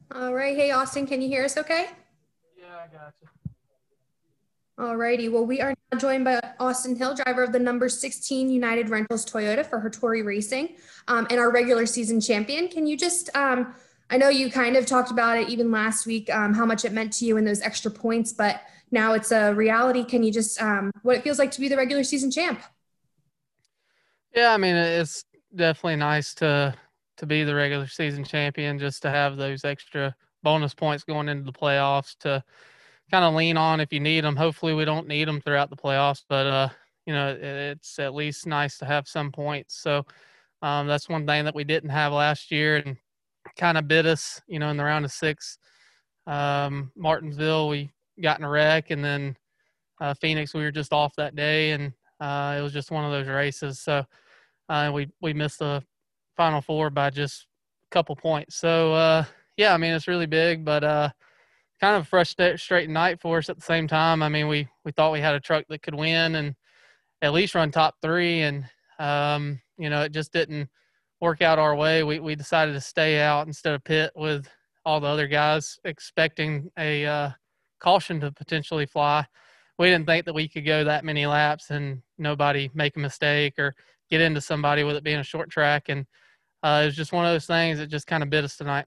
All right. Hey, Austin, can you hear us okay? Yeah, I got you. All righty. Well, we are now joined by Austin Hill, driver of the number 16 United Rentals Toyota for Hattori Racing, and our regular season champion. Can you just, I know you kind of talked about it even last week, how much it meant to you and those extra points, but now it's a reality. Can you just, what it feels like to be the regular season champ? Yeah, I mean, it's definitely nice to be the regular season champion, just to have those extra bonus points going into the playoffs to kind of lean on if you need them. Hopefully, we don't need them throughout the playoffs, but it's at least nice to have some points. So that's one thing that we didn't have last year, and kind of bit us, in the round of six. Martinsville, we got in a wreck, and then Phoenix, we were just off that day, and it was just one of those races. So we missed the Final Four by just a couple points. So yeah, I mean it's really big, but kind of a frustrating night for us at the same time. I mean we thought we had a truck that could win and at least run top three, and it just didn't work out our way. We decided to stay out instead of pit with all the other guys, expecting a caution to potentially fly. We didn't think that we could go that many laps and nobody make a mistake or get into somebody with it being a short track. And it was just one of those things that just kind of bit us tonight.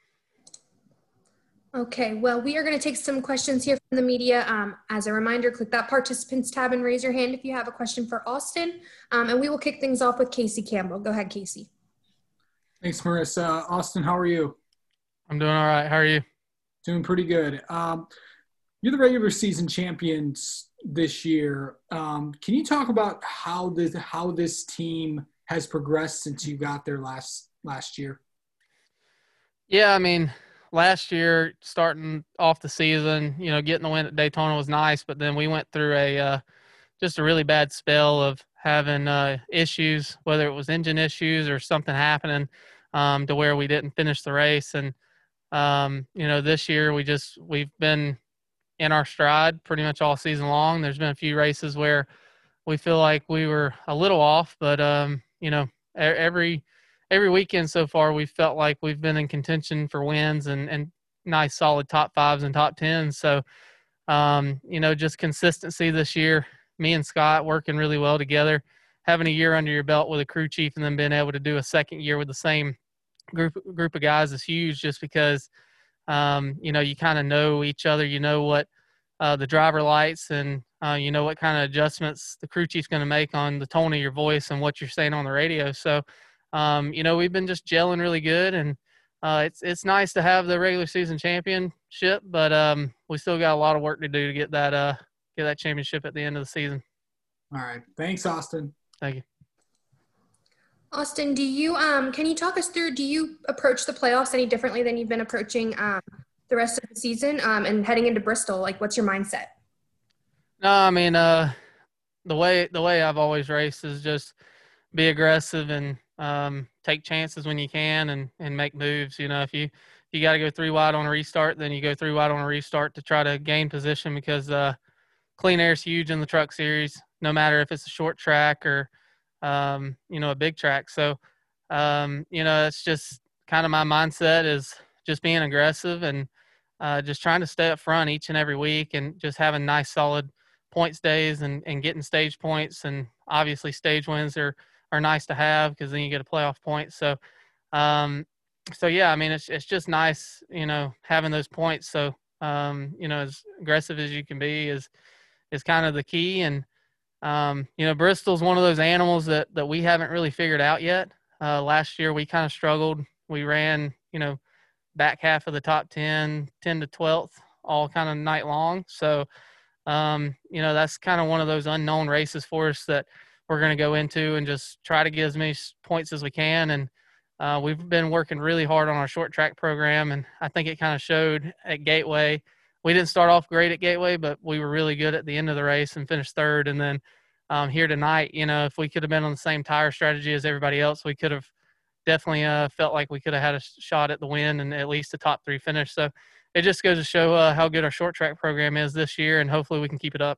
Okay, well, we are going to take some questions here from the media. As a reminder, click that participants tab and raise your hand if you have a question for Austin. And we will kick things off with Casey Campbell. Go ahead, Casey. Thanks, Marissa. Austin, how are you? I'm doing all right. How are you? Doing pretty good. You're the regular season champions this year. Can you talk about how this team has progressed since you got there last year? Yeah, I mean, last year starting off the season, getting the win at Daytona was nice, but then we went through a just a really bad spell of having issues, whether it was engine issues or something happening to where we didn't finish the race. And this year we've been in our stride pretty much all season long. There's been a few races where we feel like we were a little off, but every weekend so far we felt like we've been in contention for wins and nice solid top fives and top tens. So just consistency this year. Me and Scott working really well together, having a year under your belt with a crew chief, and then being able to do a second year with the same group of guys is huge. Just because you kind of know each other, what the driver likes, and what kind of adjustments the crew chief's going to make on the tone of your voice and what you're saying on the radio. So we've been just gelling really good, and it's nice to have the regular season championship, but we still got a lot of work to do to get that championship at the end of the season. All right. Thanks, Austin. Thank you. Austin, can you talk us through, do you approach the playoffs any differently than you've been approaching the rest of the season and heading into Bristol? Like, what's your mindset? No, I mean, the way I've always raced is just be aggressive and take chances when you can and make moves. If you got to go three wide on a restart, then you go three wide on a restart to try to gain position, because clean air is huge in the truck series, no matter if it's a short track or a big track. So it's just kind of my mindset is just being aggressive and just trying to stay up front each and every week, and just having nice solid points days and getting stage points. And obviously stage wins are nice to have, because then you get a playoff point. So yeah, I mean, it's just nice, having those points. So as aggressive as you can be is kind of the key. And Bristol's one of those animals that we haven't really figured out yet. Last year we kind of struggled. We ran back half of the top 10 to 12th all kind of night long. So that's kind of one of those unknown races for us that we're going to go into and just try to get as many points as we can. And we've been working really hard on our short track program, and I think it kind of showed at Gateway. We didn't start off great at Gateway, but we were really good at the end of the race and finished third. And then here tonight, if we could have been on the same tire strategy as everybody else, we could have definitely felt like we could have had a shot at the win and at least a top three finish. So it just goes to show how good our short track program is this year, and hopefully we can keep it up.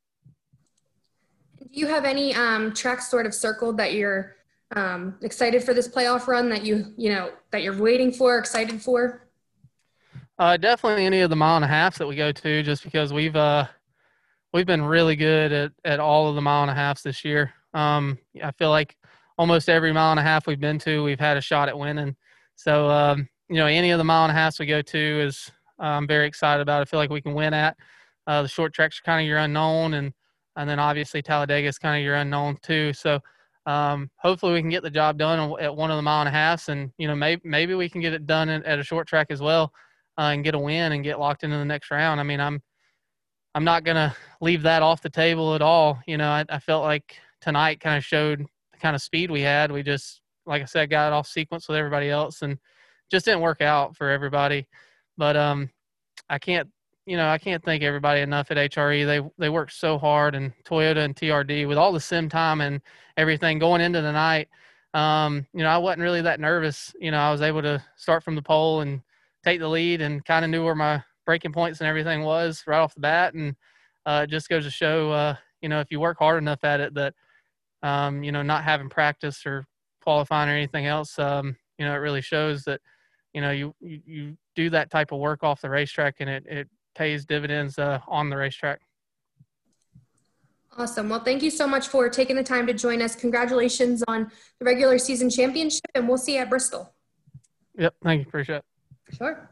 Do you have any tracks sort of circled that you're excited for this playoff run, that that you're waiting for, excited for? Definitely any of the mile and a halves that we go to, just because we've been really good at all of the mile and a halves this year. I feel like almost every mile and a half we've been to, we've had a shot at winning. So, any of the mile and a halves we go to is I'm very excited about. I feel like we can win at. The short tracks are kind of your unknown, and then obviously Talladega is kind of your unknown too. So, hopefully we can get the job done at one of the mile and a halves, and maybe we can get it done at a short track as well, and get a win and get locked into the next round. I mean, I'm not going to leave that off the table at all. I felt like tonight kind of showed the kind of speed we had. We just, like I said, got off sequence with everybody else and just didn't work out for everybody. But I can't thank everybody enough at HRE. They worked so hard, and Toyota and TRD with all the sim time and everything going into the night. I wasn't really that nervous. I was able to start from the pole and take the lead and kind of knew where my breaking points and everything was right off the bat. And it just goes to show, if you work hard enough at it that, not having practice or qualifying or anything else, it really shows that, you do that type of work off the racetrack, and it pays dividends on the racetrack. Awesome. Well, thank you so much for taking the time to join us. Congratulations on the regular season championship, and we'll see you at Bristol. Yep. Thank you. Appreciate it. Sure.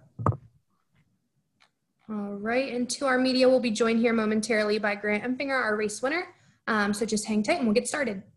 All right. And to our media, we'll be joined here momentarily by Grant Empfinger, our race winner. So just hang tight and we'll get started.